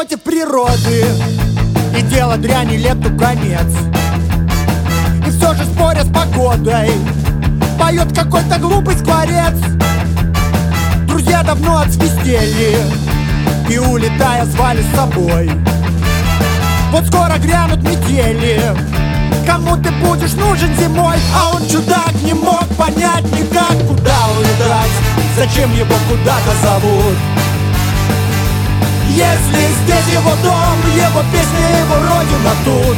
против природы, и дело дряни лету конец. И все же, споря с погодой, поет какой-то глупый скворец. Друзья давно отсвистели и, улетая, звали с собой. Вот скоро грянут метели, кому ты будешь нужен зимой? А он, чудак, не мог понять никак, куда улетать, зачем его куда-то зовут. Если здесь его дом, его песня, его родина тут.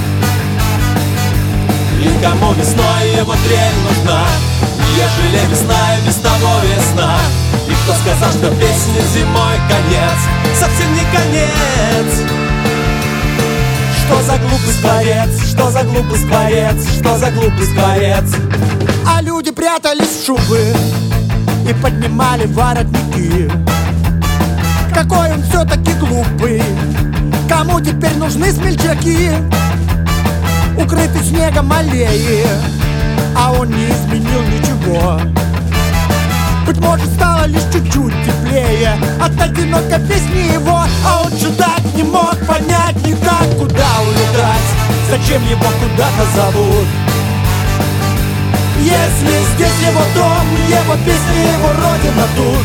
И кому весной его трель нужна, ежели весна и без того весна. И кто сказал, что песне зимой конец, совсем не конец. Что за глупый скворец, что за глупый скворец, что за глупый скворец. А люди прятались в шубы и поднимали воротники. Какой он все-таки глупый, кому теперь нужны смельчаки? Укрытый снегом аллеи, а он не изменил ничего. Быть может, стало лишь чуть-чуть теплее от одинокой песни его. А он, чудак, не мог понять никак, куда улетать, зачем его куда-то зовут. Если здесь его дом, его песня, его родина тут.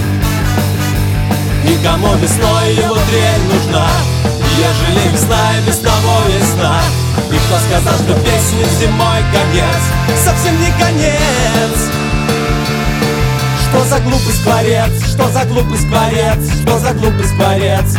И кому весной его трель нужна, ежели весна и без того весна. И кто сказал, что песне зимой конец, совсем не конец. Что за глупый скворец, что за глупый скворец, что за глупый скворец.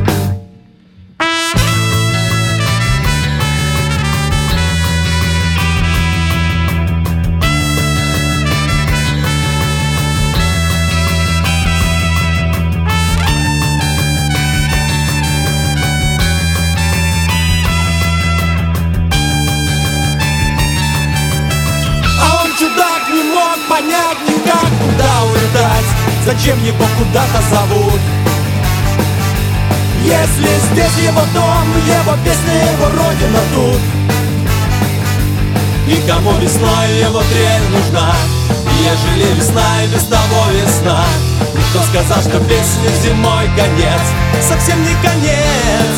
Чудак не мог понять никак, куда улетать, зачем его куда-то зовут. Если здесь его дом, его песня, его родина тут. И кому весной его трель нужна, ежели весна и без того весна. И кто сказал, что песня зимой конец, совсем не конец.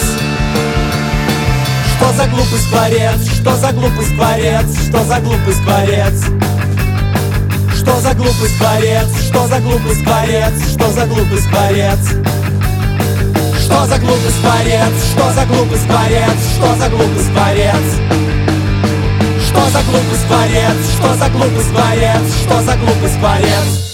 Что за глупый скворец, что за глупый скворец, что за глупый скворец. Что за глупый скворец, что за глупый скворец, что за глупый скворец. Что за глупый скворец, что за глупый скворец, что за глупый скворец. Что за глупый скворец, что за глупый скворец, что за глупый скворец.